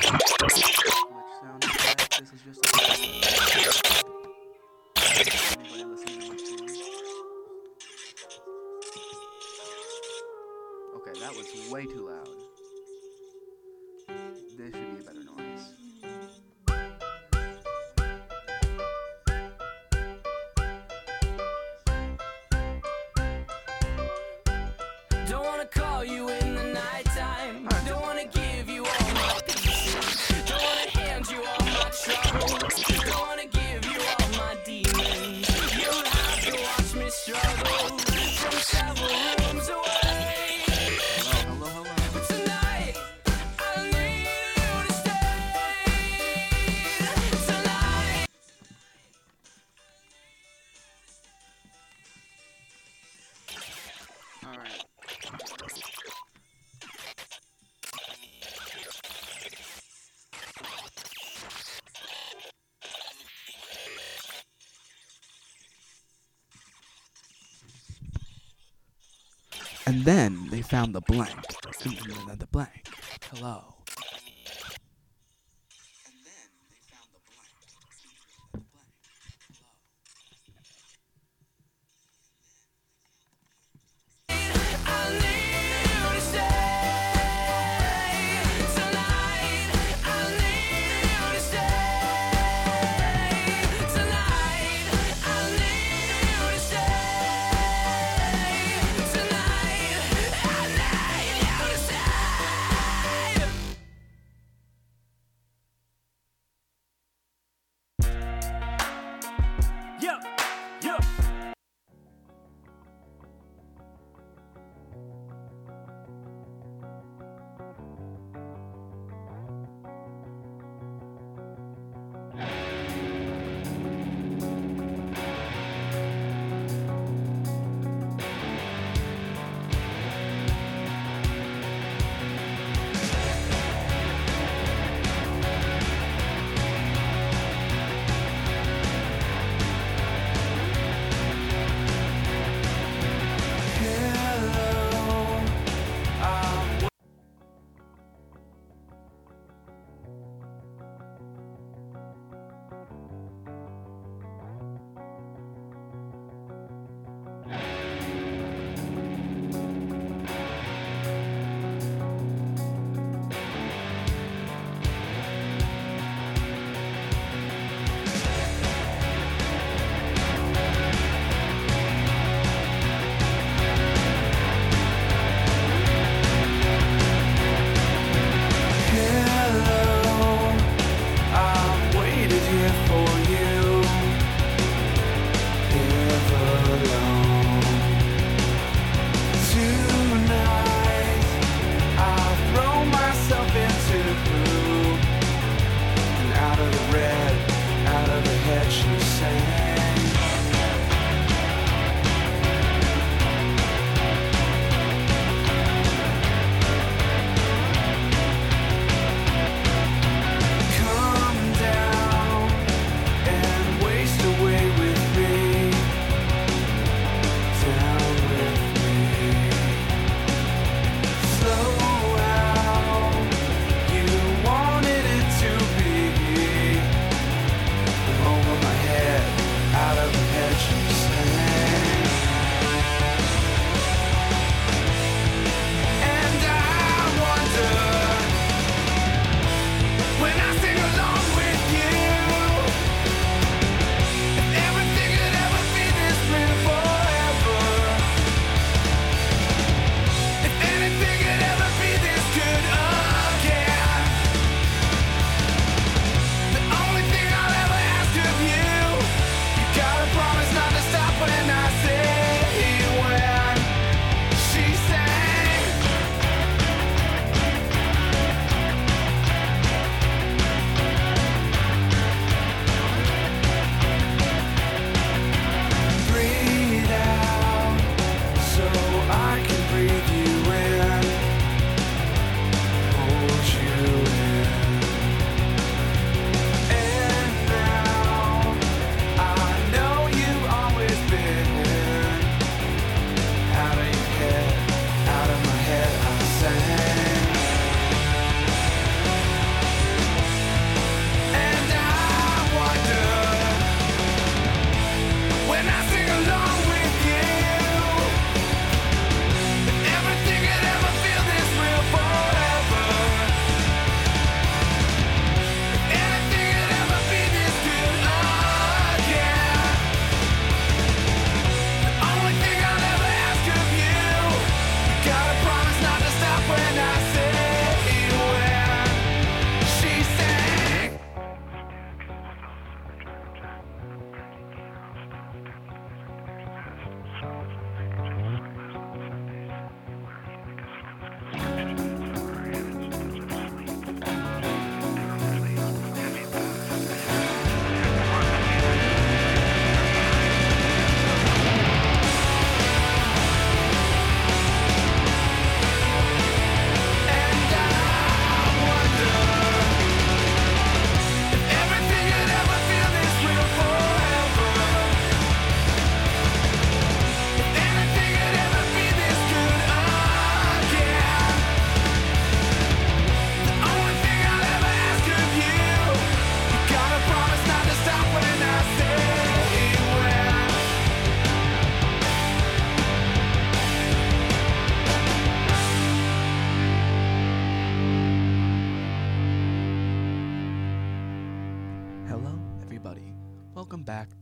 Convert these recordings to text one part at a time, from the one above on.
sound effect. This is just a anybody listening to my stream. Okay, that was way too loud. This should be a better noise. Don't wanna call you in the nighttime. Don't wanna give you all my pieces. Don't wanna hand you all my troubles. Don't wanna give you all my demons. You'll have to watch me struggle from several rooms away. Hello. But tonight, I need you to stay. Tonight. Alright. And then they found the blank. And the blank. Hello. I need you to stay tonight. I need you to stay tonight. I need you to stay tonight. I need you to stay.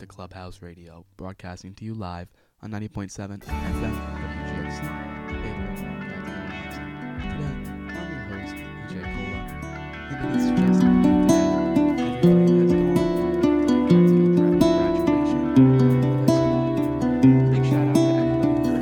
to Clubhouse Radio, broadcasting to you live on 90.7 FM WGXC. Today, I'm your host, EJ Cola, and it is just everybody has gone graduation of high school. Big shout out to everybody who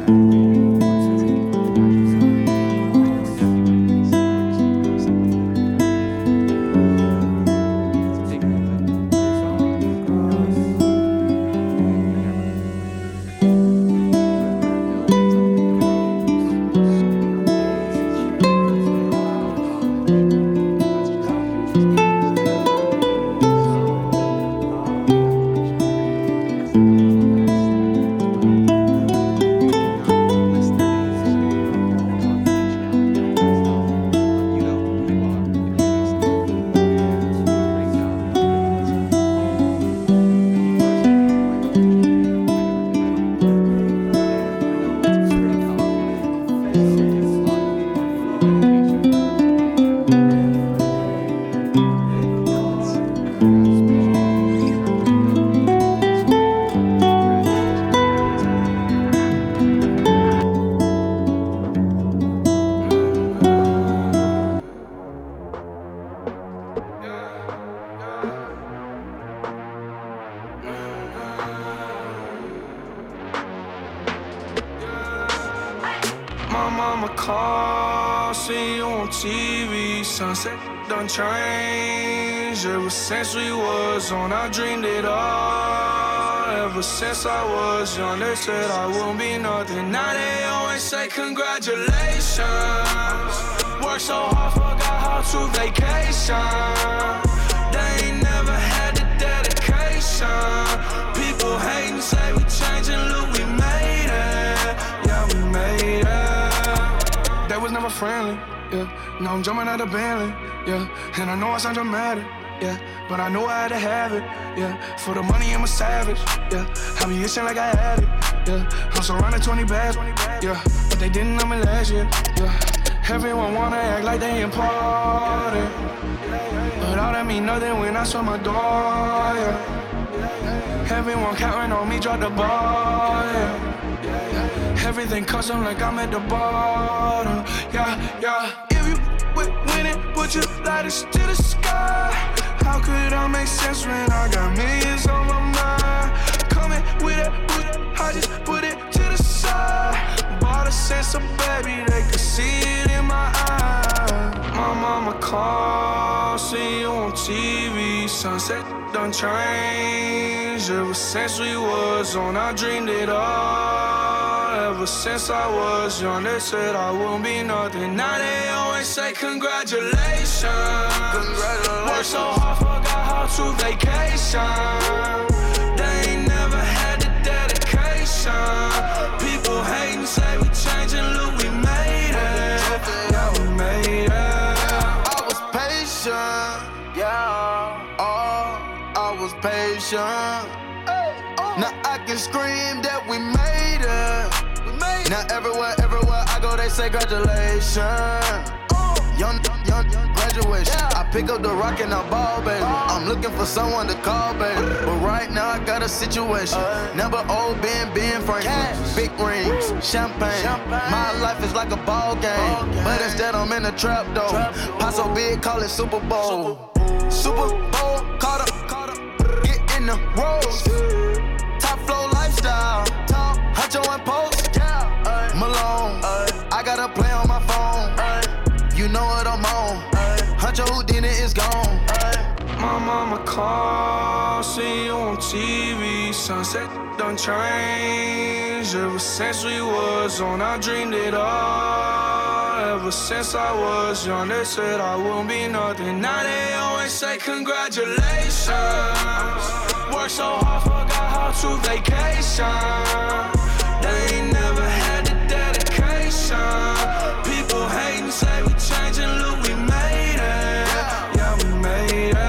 sunset done changed. Ever since we was on, I dreamed it all. Ever since I was young, they said I won't be nothing. Now they always say congratulations. Worked so hard, forgot how to vacation. They ain't never had the dedication. People hating, say we changing, look, we made it. Yeah, we made it. They was never friendly. Yeah, now I'm jumping out of Bentley, yeah, and I know I sound dramatic, yeah, but I know I had to have it, yeah, for the money I'm a savage, yeah, I be itching like I had it, yeah, I'm surrounded 20 bags, yeah, but they didn't know me last year, yeah, everyone wanna act like they important, but all that mean nothing when I saw my door, yeah, everyone counting on me, drop the ball, yeah. Everything custom like I'm at the bottom, yeah, yeah. If you winning, put your lighters to the sky. How could I make sense when I got millions on my mind? Coming with it, I just put it to the side. Bought a sense of baby, they could see it in my eyes. My mama called, see you on TV. Sunset done changed. Ever since we was on, I dreamed it all. Ever since I was young, they said I won't be nothing. Now they always say congratulations. Worked so hard, forgot how to vacation. They ain't never had the dedication. People hating, say we changing, look, we made it. Yeah, we made it. I was patient, yeah. Oh, I was patient. Now I can scream that we made it. Now everywhere I go, they say congratulations. Young graduation. I pick up the rock and I ball, baby. I'm looking for someone to call, baby. But right now I got a situation. Never old Ben Franklin. Big rings, champagne. My life is like a ball game. But instead I'm in a trap though. Pot so big, call it Super Bowl. Super Bowl, caught up. Get in the rolls. Top flow lifestyle. Huncho and Post. Malone, I got a play on my phone. You know what I'm on. Huncho Houdini is gone. My mama called, see you on TV. Sunset done changed. Ever since we was on, I dreamed it all. Ever since I was young, they said I won't be nothing. Now they always say congratulations. Worked so hard, forgot how to vacation. They ain't never had the dedication. People hating, say we changing, look, we made it. Yeah, we made it.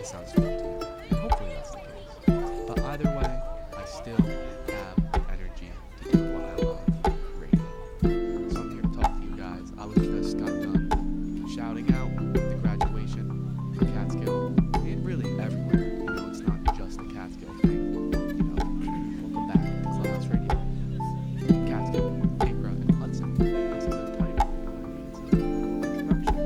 this sounds fun to you. And hopefully that's the case. But either way, I still have the energy to do what I love, radio. So I'm here to talk to you guys. I was just got done shouting out the graduation in Catskill, and really everywhere. You know, it's not just a Catskill thing. You know, welcome back to Clubhouse Radio. Catskill, Acra, and Hudson. That's a good title. It's an introduction.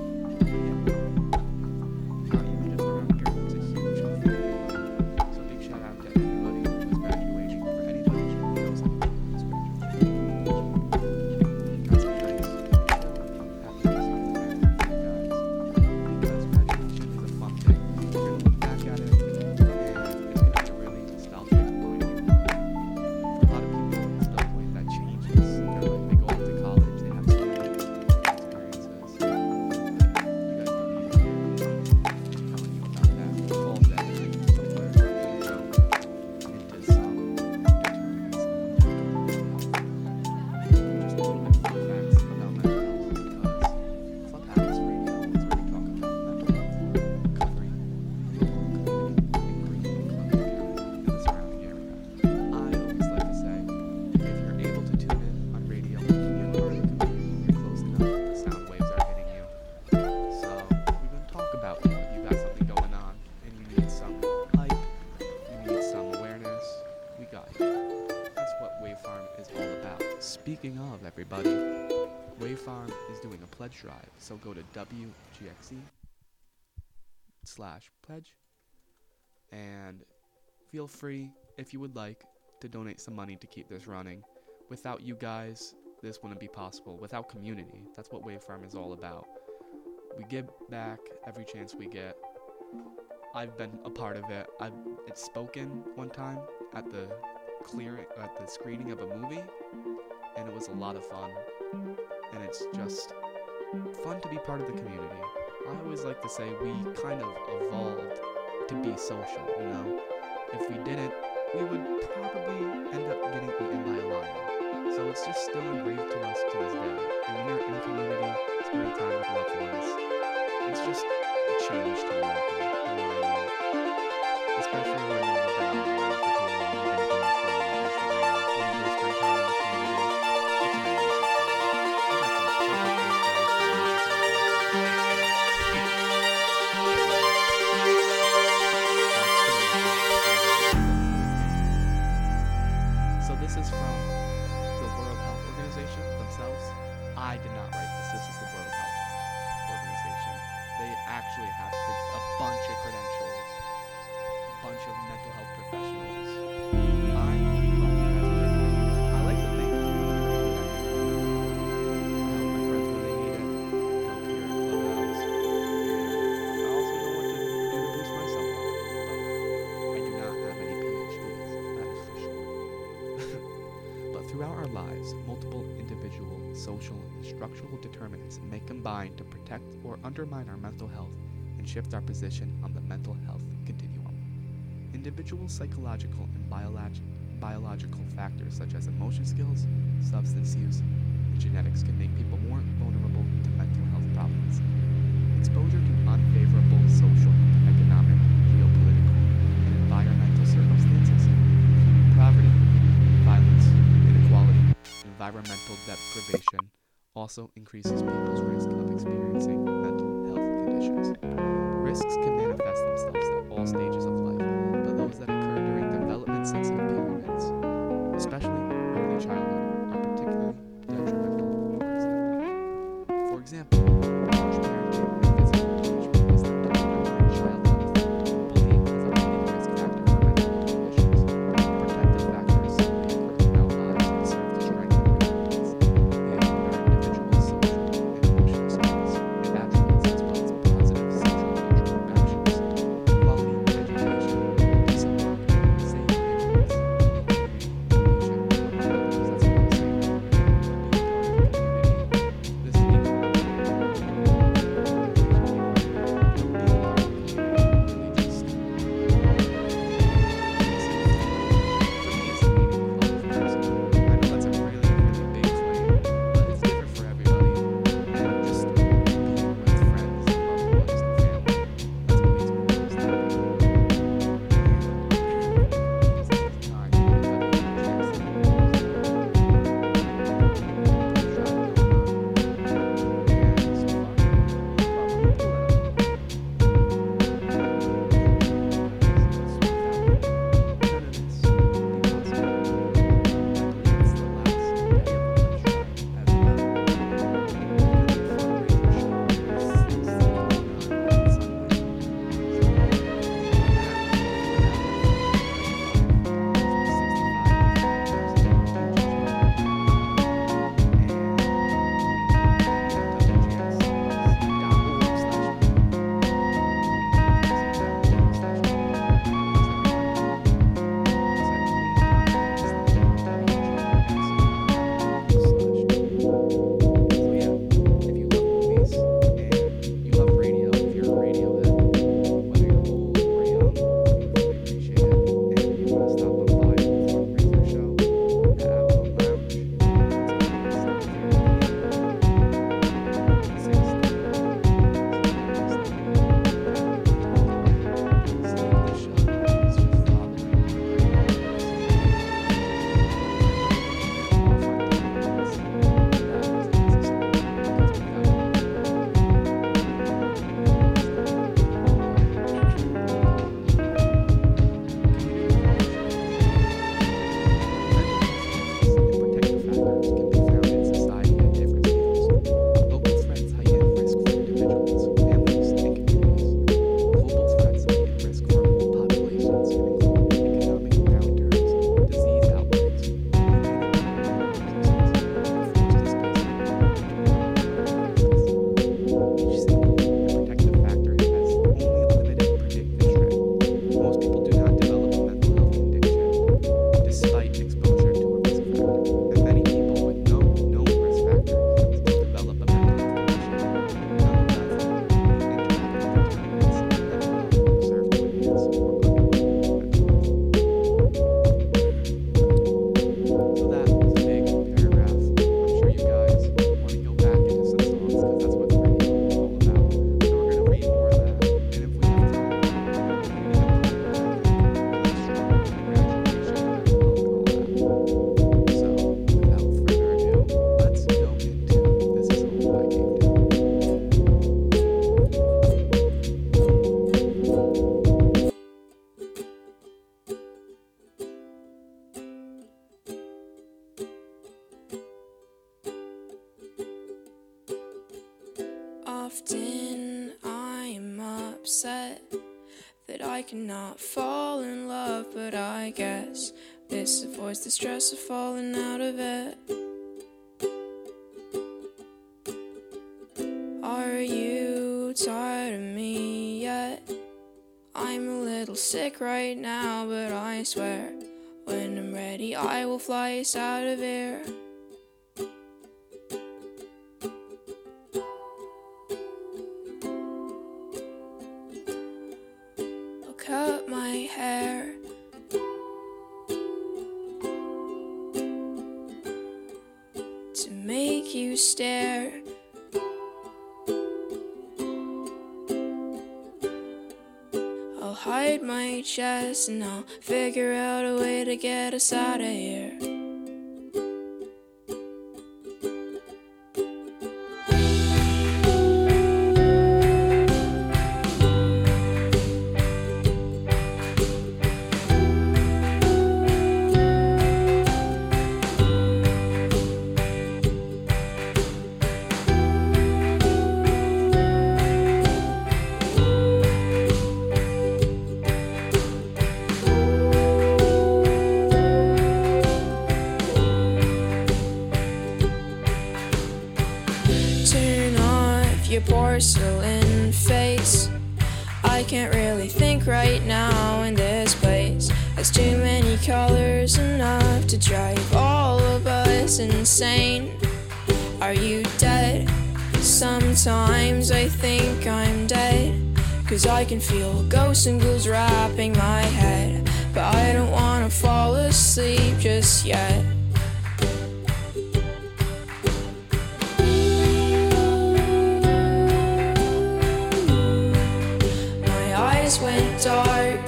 Not even just around here, it's a huge thing. So big shout out to everybody who's graduating, for anybody who knows anybody who's graduating. Got some drinks. Happy to see you guys. Because graduation is a fun thing. You're going to look back at it, and it's going to be a really nostalgic point of view. For a lot of people, it's the point that changes. They're like, they go off to college, they have so many experiences. You guys don't need to hear me telling you about that. All of that is somewhere you go into some determinants. Just a little bit of fun facts about mental health, because Clubhouse Radio is where we talk about mental health, recovery, local community, and Green Columbia County and the surrounding area. I always like to say, if you're able to tune in on radio, you're part of the community, you're close enough, the sound waves are hitting you. So we're going to talk about you. If you got something going on and you need some hype, you need some awareness, we got you. That's what Wave Farm is all about. Speaking of, everybody, Wave Farm is doing a pledge drive, so go to WGXE/pledge and feel free, if you would like, to donate some money to keep this running. Without you guys, this wouldn't be possible. Without community, that's what Wave Farm is all about. We give back every chance we get. I've been a part of it. It's spoken one time at the screening of a movie, and it was a lot of fun. And it's just fun to be part of the community. I always like to say we kind of evolved to be social, you know? If we didn't, we would probably end up getting eaten by a lion. So it's just still engraved to us to this day. And when you're in community, spending time with loved ones, it's just a change to America, you know what I mean? Especially when you've been on the road for too long, you've been doing Instagram, when you go spend time in the community, it's an amazing feeling. I got some perfect So this is from the World Health Organization themselves. I did not write this. This is the World Health Organization. They actually have a bunch of credentials, a bunch of mental health professionals. I like to think I help my friends when they need it, help here at Clubhouse, and I also know what to do to boost myself up, but I do not have any PhDs, that is for sure. But throughout our lives, multiple individual, social, and structural determinants may combine to protect or undermine our mental health and shift our position on the mental health continuum. Individual psychological and biological factors such as emotion skills, substance use, and genetics can make people more vulnerable to mental health problems. Exposure to unfavorable social, economic, geopolitical, and environmental circumstances, poverty, violence, inequality, environmental deprivation, also increases people's risk of experiencing mental health conditions. Risks can manifest themselves at all stages of life, but those that occur during development-sensitive periods, especially early childhood, are particularly detrimental. For example, harsh parenting and physical punishment is linked to underlying child health. Bullying is a leading risk factor for mental health conditions. Protective factors may occur throughout lives and serve to strengthen resilience. They include our individual, social, and emotional skills and attributes, as well as positive social interactions. So that was a big paragraph. I'm sure you guys want to go back into some songs because that's what radio is all about. So we're going to read more of that. And if we have time, maybe they'll put it back in the strong congratulations and welcome all that. So without further ado, let's go into This Is All I Came To. Often I'm upset that I cannot fall in love, but I guess this avoids the stress of falling out of it. Are you tired of me yet? I'm a little sick right now, but I swear when I'm ready I will fly us out of here. I'll cut my hair to make you stare. I'll hide my chest and I'll figure out a way to get us out of here. Turn off your porcelain face. I can't really think right now in this place. There's too many colors, enough to drive all of us insane. Are you dead? Sometimes I think I'm dead, 'cause I can feel ghosts and ghouls wrapping my head. But I don't wanna fall asleep just yet. Went dark.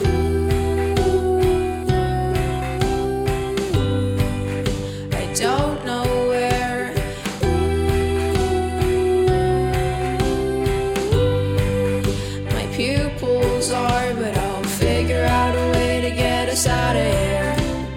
I don't know where. My pupils are, but I'll figure out a way to get us out of here.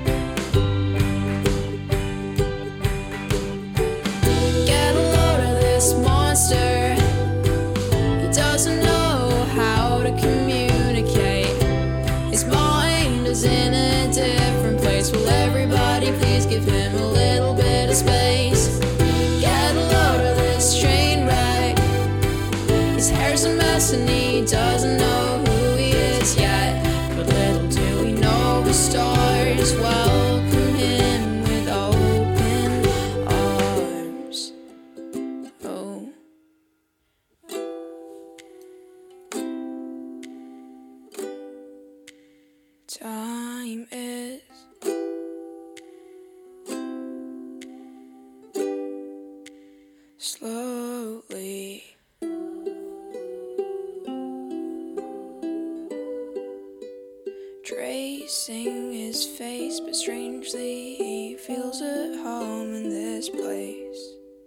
Get a load of this monster. He doesn't know how to communicate. His mind is in a different place. Will everybody please give him a little bit of space? Get a load of this train wreck. His hair's a mess and he doesn't know who he is yet. But little do we know the stars welcome him with open arms. Oh. Time is slowly tracing his face, but strangely he feels at home in this place.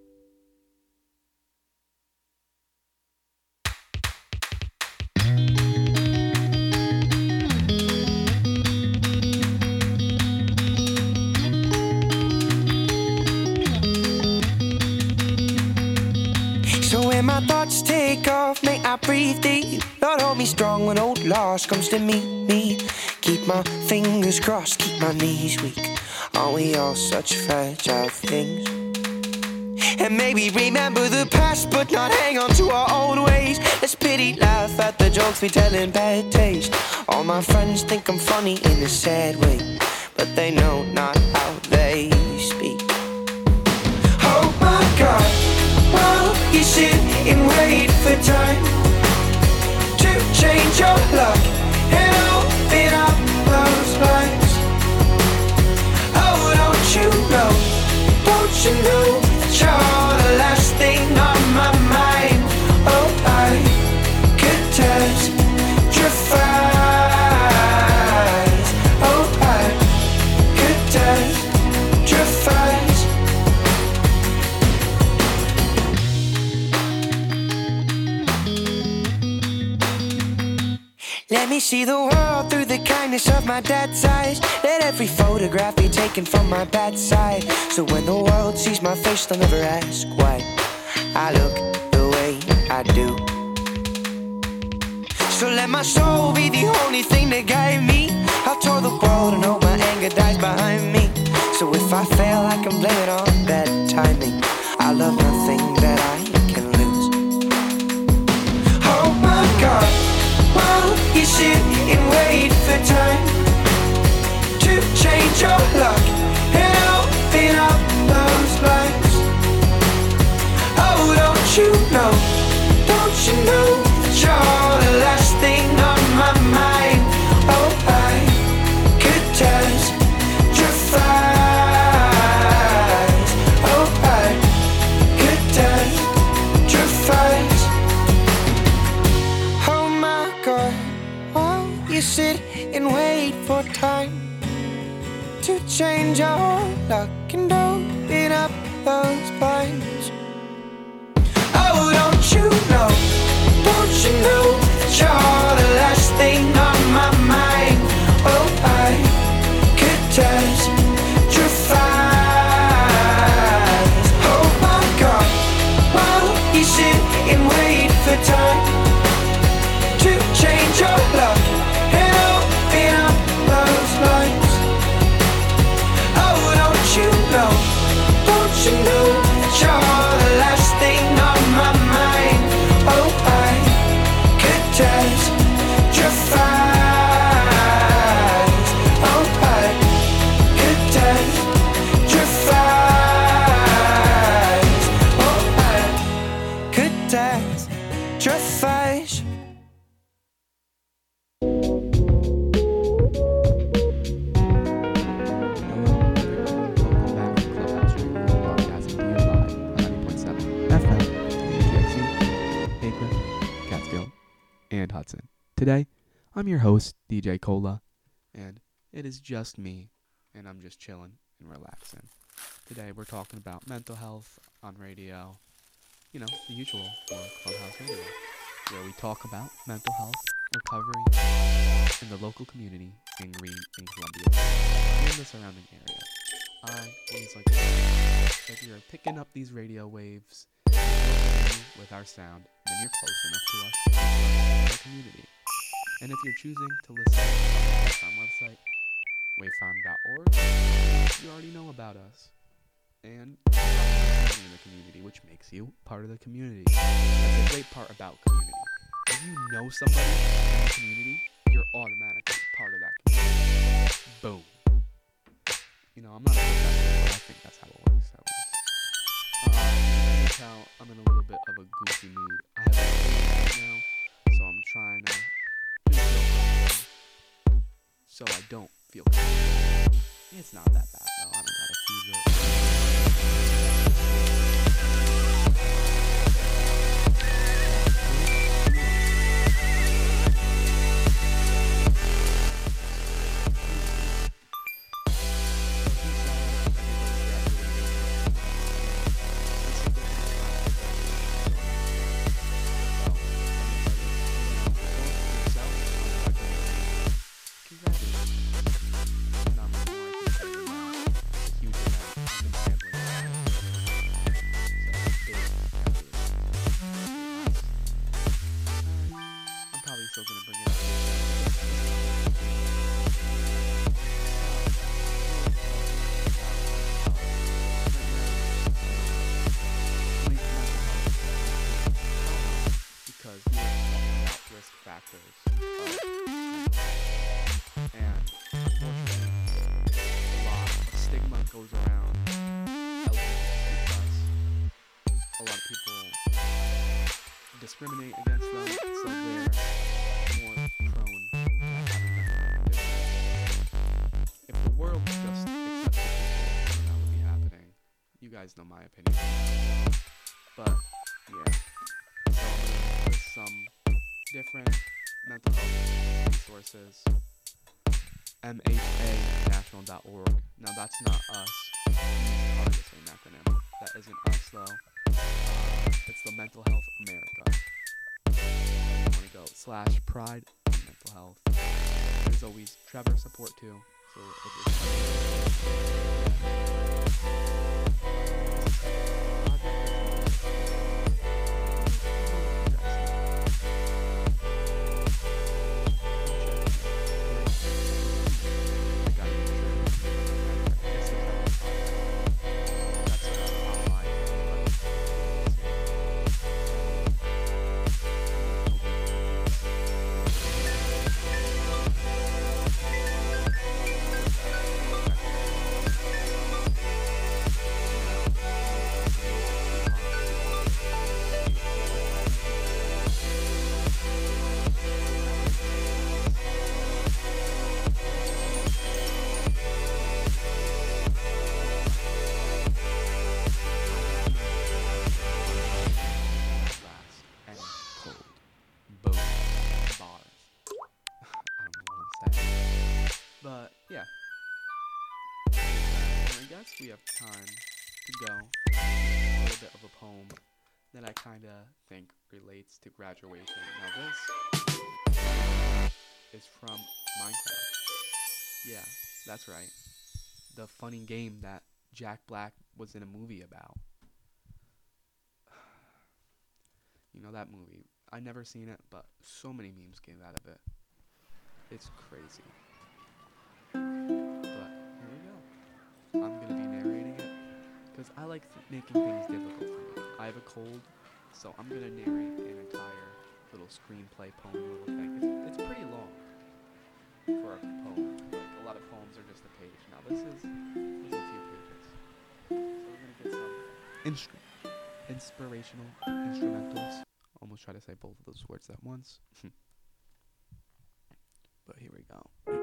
So when my thoughts take off, may I breathe deep. Lord, hold me strong when old loss comes to meet me. Keep my fingers crossed, keep my knees weak. Aren't we all such fragile things? And maybe remember the past, but not hang on to our old ways. Let's pity, laugh at the jokes we tell in bad taste. All my friends think I'm funny in a sad way, but they know not how they speak. Oh my God, while you sit and wait for time to change your luck see the world through the kindness of my dad's eyes. Let every photograph be taken from my bad side. So when the world sees my face, they'll never ask why I look the way I do. So let my soul be the only thing that guide me. I'll tour the world and hope my anger dies behind me. So if I fail, I can blame it on bad timing. I love nothing that I can lose. Oh my God, while you sit and wait for time to change your luck and open up those blinds. Oh, don't you know that you're the last thing on my mind? Oh, I could testify. Oh, I could testify. Oh my God, while you sit and wait for time to change your luck and open up those blinds. Oh, don't you know that you're the last thing on my mind? Oh, I could testify. Oh my God, while you sit and wait for time to change your luck and open up those blinds. Oh, don't you know that you're the last thing on my mind? Oh, I could testify. Oh, I could testify. Oh, I could testify. Hello, everyone. Welcome back to Clubhouse Radio, broadcasting to you live on 90.7 FM, KXU, Akron, Catskill, and Hudson. Today, I'm your host, DJ Cola, and it is just me, and I'm just chilling and relaxing. Today, we're talking about mental health on radio, you know, the usual for Clubhouse Radio, where we talk about mental health, recovery, in the local community in Green and Columbia, and the surrounding area. I always like to say, if you're picking up these radio waves with our sound, then you're close enough to us in the community. And if you're choosing to listen to our website, wavefarm.org, you already know about us. And in the community, which makes you part of the community. That's the great part about community. If you know somebody in the community, you're automatically part of that community. Boom. You know, I'm not a professional, but I think that's how it works. You can tell I'm in a little bit of a goofy mood. I have a fever right now, so I'm trying to just feel comfortable so I don't feel comfortable. It's not that bad though. I don't got a fever. Discriminate against them, so they're more prone to having mental conditions. If the world just accepted people, that would be happening. You guys know my opinion. But, yeah. So I'm going to list some different mental health resources. MHAnational.org. Now, that's not us. It's hard to say an acronym. That isn't us, though. It's the Mental Health America. You want to go /Pride Mental mental health. There's always Trevor support too. So But yeah, I guess we have time to go a little bit of a poem that I kind of think relates to graduation. Now this is from Minecraft. Yeah, that's right. The funny game that Jack Black was in a movie about. You know that movie. I never seen it, but so many memes came out of it. It's crazy. But here we go. I'm going to be narrating it because I like making things difficult for me. I have a cold, so I'm going to narrate an entire little screenplay poem little thing. It's pretty long for a poem. Like, a lot of poems are just a page. Now this is a few pages. So we're going to get some inspirational instrumentals. Almost try to say both of those words at once. But here we go.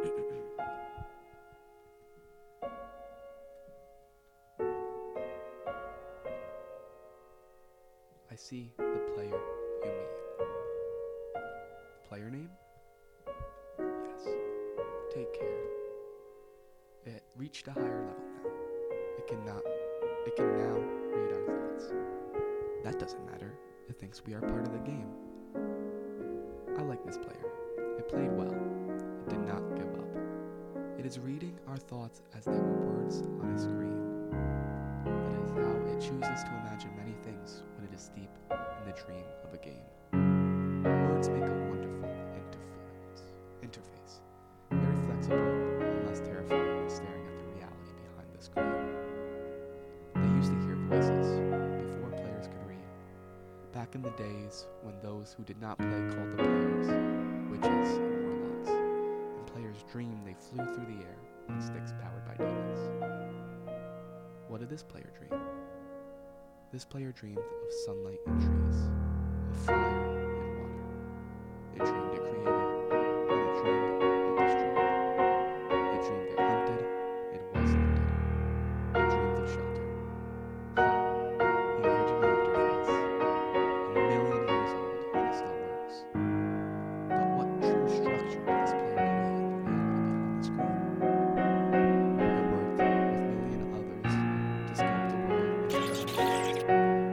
I see the player you mean. Player name? Yes. Take care. It reached a higher level now. It can now read our thoughts. That doesn't matter. It thinks we are part of the game. I like this player. It played well. It did not give up. It is reading our thoughts as they were words on a screen. That is how it chooses to imagine many things when it is deep in the dream of a game. Words make a wonderful interface. Very flexible and less terrifying than staring at the reality behind the screen. They used to hear voices before players could read. Back in the days when those who did not play called the players witches and warlocks, and players dreamed they flew through the air on sticks powered by demons. What did this player dream? This player dreamed of sunlight and trees, of fire and water. It dreamed it created, and it dreamed it destroyed. It dreamed it hunted, it was hunted. It dreamed of shelter. The original interface, a million years old, and it still works. But what true structure did this player create in the reality behind the screen? It worked with a million others to sculpt the world and created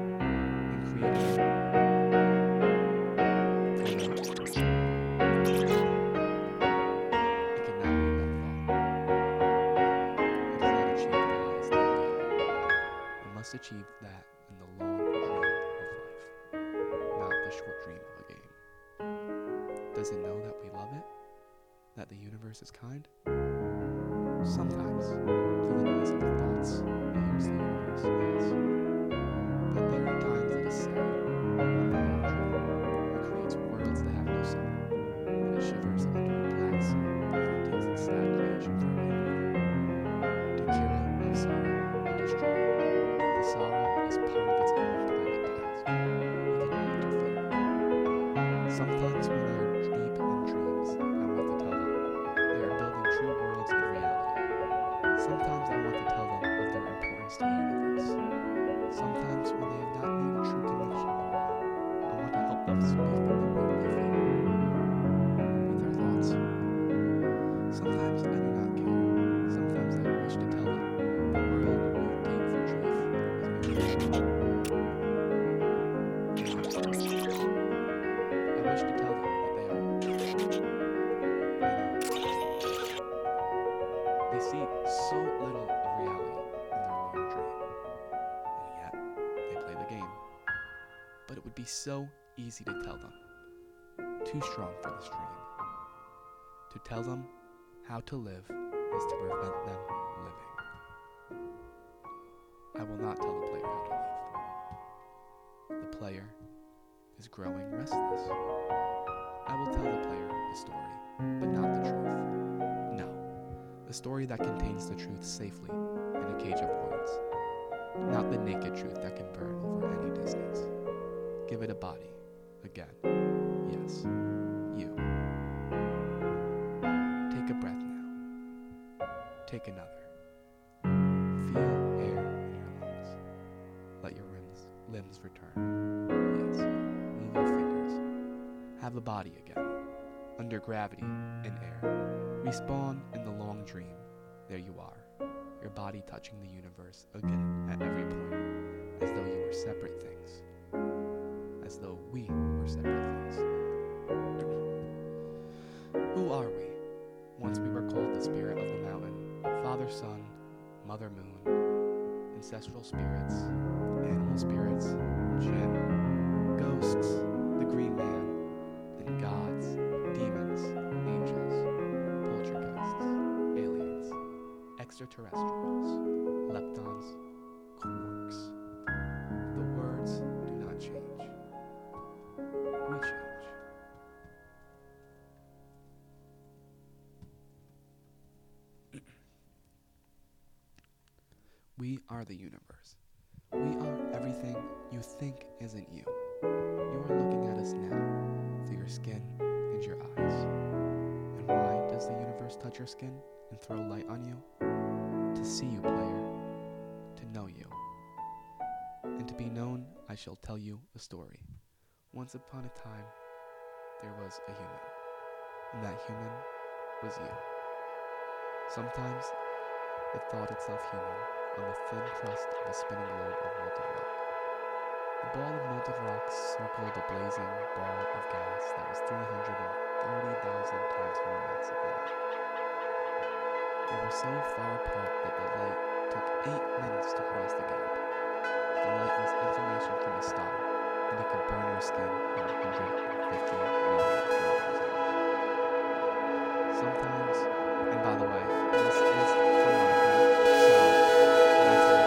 achieve that in the long dream of life, not the short dream of a game. Does it know that we love it? That the universe is kind? Sometimes, through the noise of the thoughts, it hears the universe, yes. But there are times it is sad, when the long dream, it creates worlds that have no summer, and it shivers under a black sun, and it takes its sad creation for rainwater. To cure it of sorrow and destroy it. The sorrow is part of its own private task. We cannot interfere. Sometimes when they are deep in dreams, I want to tell them they are building true worlds in reality. Sometimes I want to tell them of their importance to the universe. Sometimes when they have not made a true connection in a while, I want to help them speak the way they feel. With their thoughts. Sometimes I do not care. Sometimes I wish to tell them the world we take for truth. I wish to tell them that they are They see so little of reality in their long dream, and yet they play the game. But it would be so easy to tell them, too strong for this dream. To tell them how to live is to prevent them living. I will not tell the player how to live. The player is growing restless. I will tell the player the story, but not the truth. No, the story that contains the truth safely in a cage of words, not the naked truth that can burn over any distance. Give it a body, again. Yes, you. Take a breath now. Take another. Feel air in your lungs. Let your limbs return. Yes, move your fingers. Have a body again. Under gravity, in air. Respawn in the long dream. There you are. Your body touching the universe again at every point, as though you were separate things. As though we were separate things. Who are we? Once we were called the spirit of the mountain, Father Sun, Mother Moon, ancestral spirits, animal spirits, jinn, ghosts, the green man, then gods, demons, angels, poltergeists, aliens, extraterrestrials, leptons, quarks. The words do not change. We change. We are the universe. We are everything you think isn't you. You are looking at us now, through your skin and your eyes. And why does the universe touch your skin and throw light on you? To see you, player. To know you. And to be known, I shall tell you a story. Once upon a time, there was a human. And that human was you. Sometimes it thought itself human on the thin crust of a spinning globe of molten rock. The ball of molten rock circled a blazing ball of gas that was 330,000 times more massive than it. They were so far apart that the light took 8 minutes to cross the gap. The light was information from a star, and it could burn your skin in 150 million kilometers. Sometimes, and by the way, this is from Minecraft, so that's a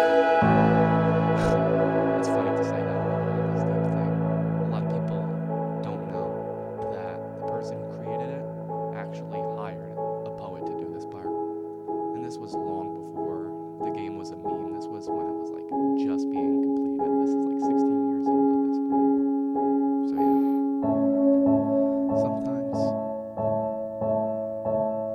it's funny to say that this deep thing. A lot of people don't know that the person who created it actually hired a poet to do this part. And this was long before the game was a meme. This was when it was like just being completed. This is like 16 years old at this point. So yeah. Sometimes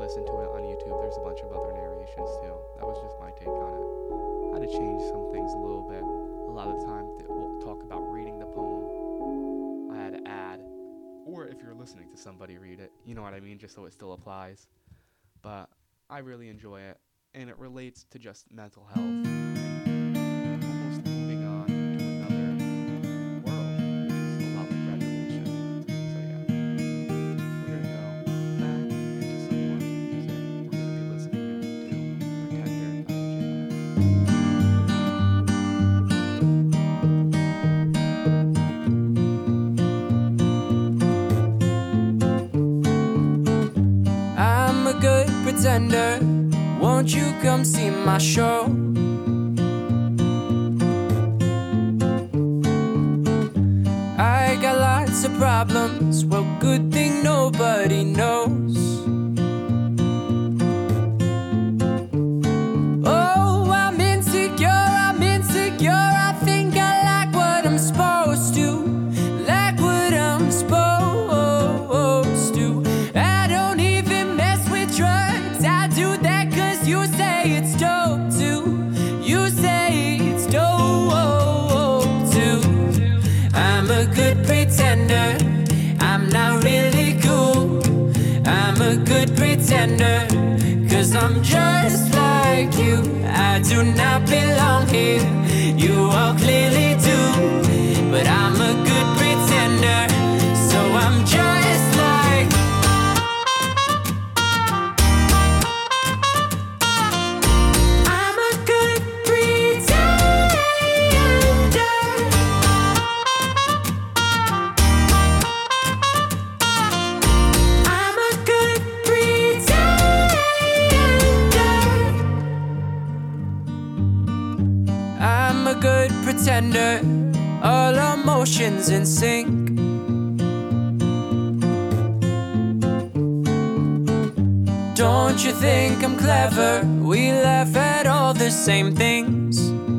listen to it on YouTube, there's a bunch of other narrations too. That was just my take on it. I had to change some things a little bit. A lot of the time, we'll talk about reading the poem. I had to add, or if you're listening to somebody read it, you know what I mean, just so it still applies. But I really enjoy it, and it relates to just mental health and almost moving on to another world, which is a lot like graduation. So yeah, we're gonna go back into some more music. We're gonna be listening to Pretender by I'm a good pretender. Won't you come see my show? I got lots of problems. Well, good thing nobody knows. Oh, I'm insecure. I think I like what I'm supposed to. Like what I'm supposed to. I don't even mess with drugs. I do that 'cause you say it's dope too. You say it's dope too. I'm a good pretender. I'm not really cool. I'm a good pretender. 'Cause I'm just like you. I do not belong here. You all clearly do. But I'm a good pretender. So I'm just like I'm a good pretender. I'm a good pretender. I'm a good pretender. All emotions in sync. Don't you think I'm clever? We laugh at all the same things.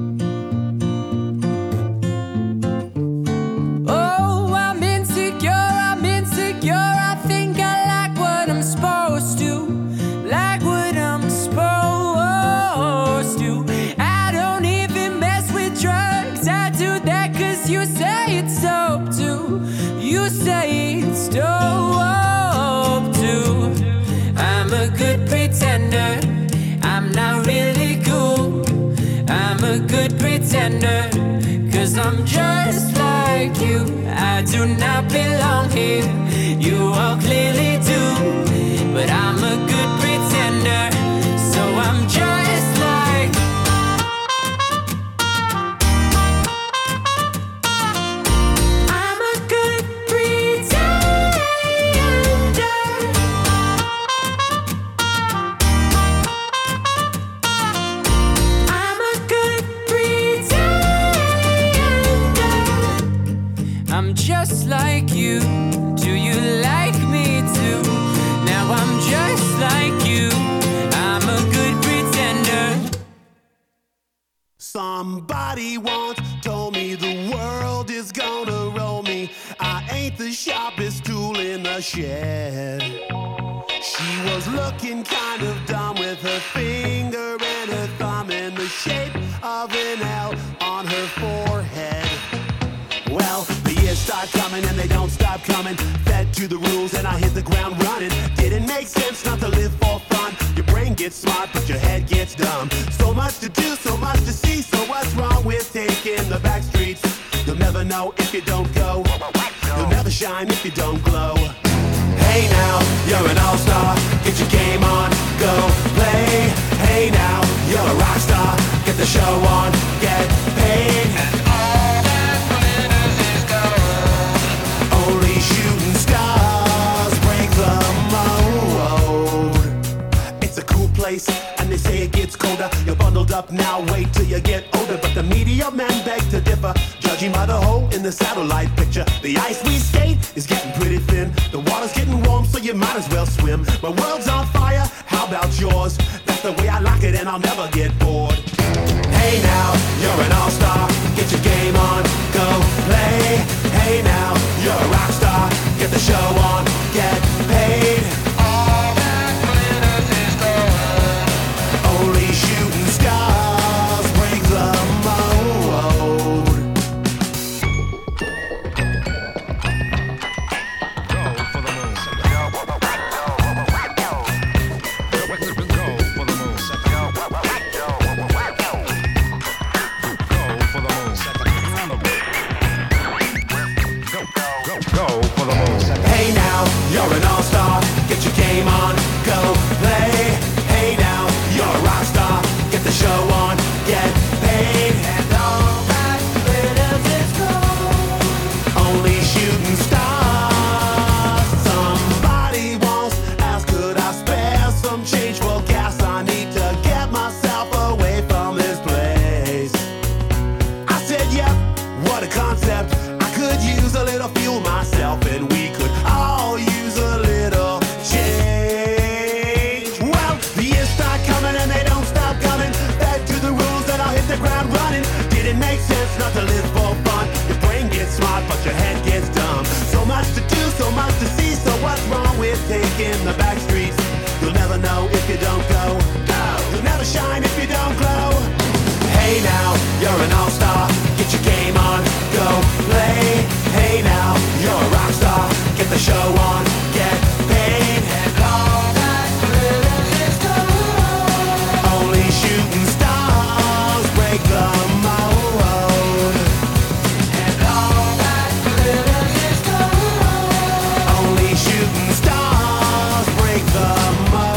Oh, I'm insecure. I think I like what I'm supposed to. Like what I'm supposed to. I don't even mess with drugs. I do that 'cause you say it's dope too. You say it's dope too. I'm a good pretender. I'm not really cool. I'm a good pretender. 'Cause I'm just like you. I do not belong here. You all clearly do. But I'm a good pretender. So I'm just like I'm a good pretender. I'm a good pretender. I'm just like you. Do you like me too? Now I'm just like you. I'm a good pretender. Somebody once told me the world is gonna roll me. I ain't the sharpest tool in the shed. She was looking kind of dumb with her finger and her thumb in the shape of an L on her forehead. Well, the years start coming and they don't stop coming. Fed to the rules and I hit the ground running. Didn't make sense not to live for fun. Your brain gets smart but your head gets dumb. So much to do, so much to see. So what's wrong with taking the back streets? You'll never know if you don't go. You'll never shine if you don't glow. Hey now, you're an all-star. Get your game on, go play. Hey now, you're a rock star. Get the show on, get paid. Only shooting stars break the mold. It's a cool place, and they say it gets colder. You're bundled up now, wait till you get older. But the media men beg to differ, judging by the hole in the satellite picture. The ice we skate is getting pretty thin. The water's getting warm, so you might as well swim. My world's on fire, how about yours? That's the way I like it, and I'll never get bored. Hey now, you're an all-star. Get your game on, go play. Hey now, you're a rock star. Get the show on, get paid. All that glitters piss take in the back streets. You'll never know if you don't go. You'll never shine if you don't glow. Hey now, you're an all-star. Get your game on, go play. Hey now, you're a rock star. Get the show on, get paid. And all that glitters is gold. Only shooting stars break the mold. And all that glitters is gold. Only shooting stars break the mold.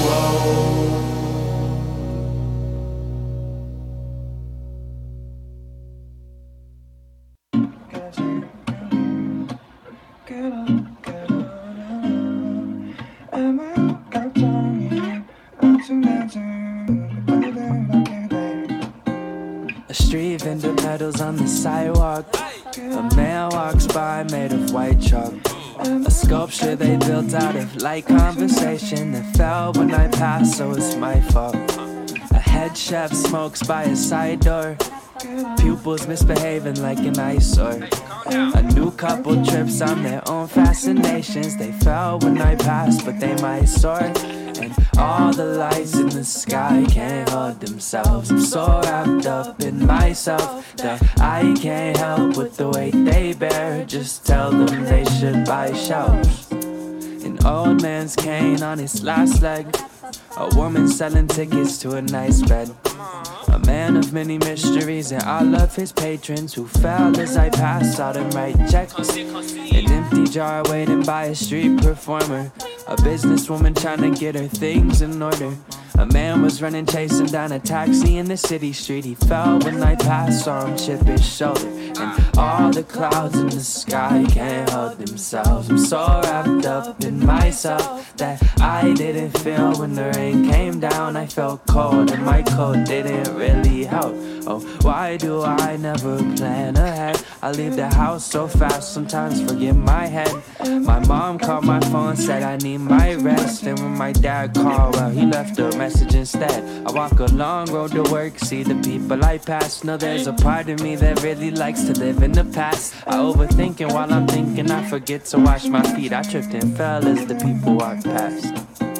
A street vendor pedals on the sidewalk. A man walks by made of white chalk. A sculpture they built out of light conversation that fell when I passed, so it's my fault. A head chef smokes by a side door. Pupils misbehaving like an eyesore. A new couple trips on their own fascinations. They fell when I passed, but they might soar. And all the lights in the sky can't hold themselves. I'm so wrapped up in myself that I can't help with the weight they bear. Just tell them they should buy shelves. An old man's cane on his last leg. A woman selling tickets to a nice bed. A man of many mysteries and all of his patrons who fell as I passed, saw them write checks. An empty jar waiting by a street performer. A businesswoman trying to get her things in order. A man was running, chasing down a taxi in the city street. He fell when I passed, saw him chip his shoulder. And all the clouds in the sky can't hold themselves. I'm so wrapped up in myself that I didn't feel when the rain came down. I felt cold and my coat didn't really help. Oh, why do I never plan ahead? I leave the house so fast, sometimes forget my head. My mom called my phone, said I need my rest. And when my dad called, well, he left a message instead. I walk a long road to work, see the people I pass. Know there's a part of me that really likes to live in the past. I overthink, and while I'm thinking, I forget to wash my feet. I tripped and fell as the people walked past.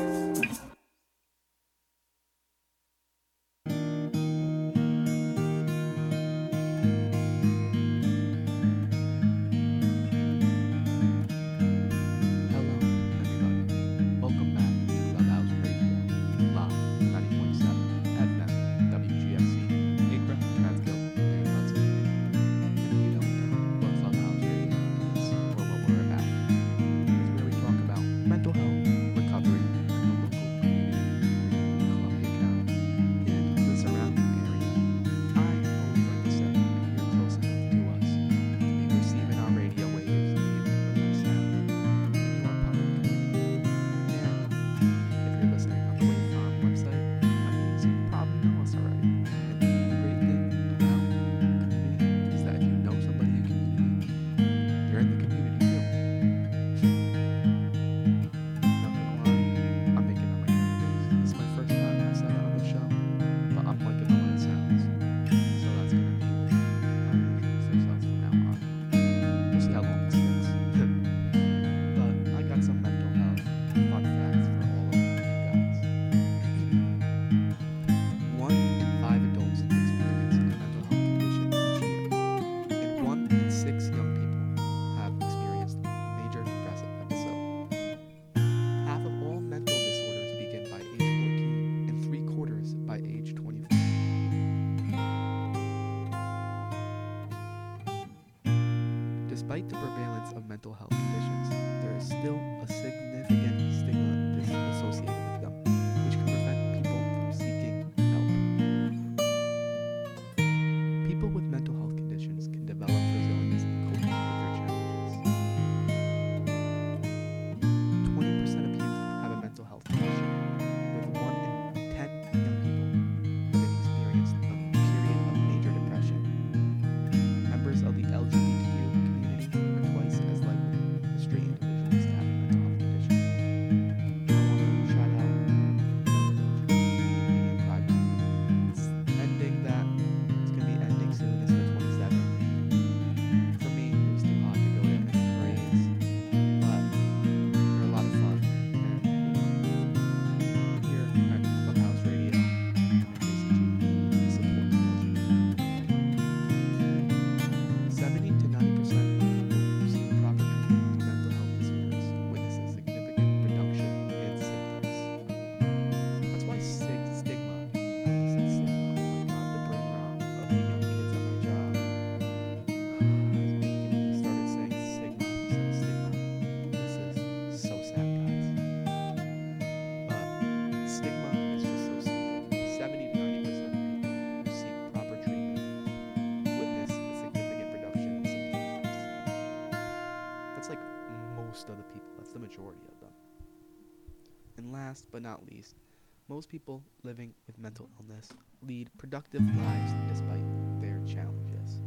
Despite the prevalence of mental health conditions, there is still a significant stigma associated with them, which can prevent people from seeking help. People with mental health conditions can develop resilience in coping with their challenges. 20% of youth have a mental health condition, with 1 in 10 young people having experienced a period of major depression. Members of the LGBTQ community are twice as likely as straight individuals to have a mental health condition. And last but not least, most people living with mental illness lead productive lives despite their challenges.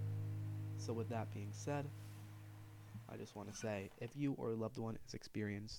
So with that being said, I just want to say, if you or a loved one is experiencing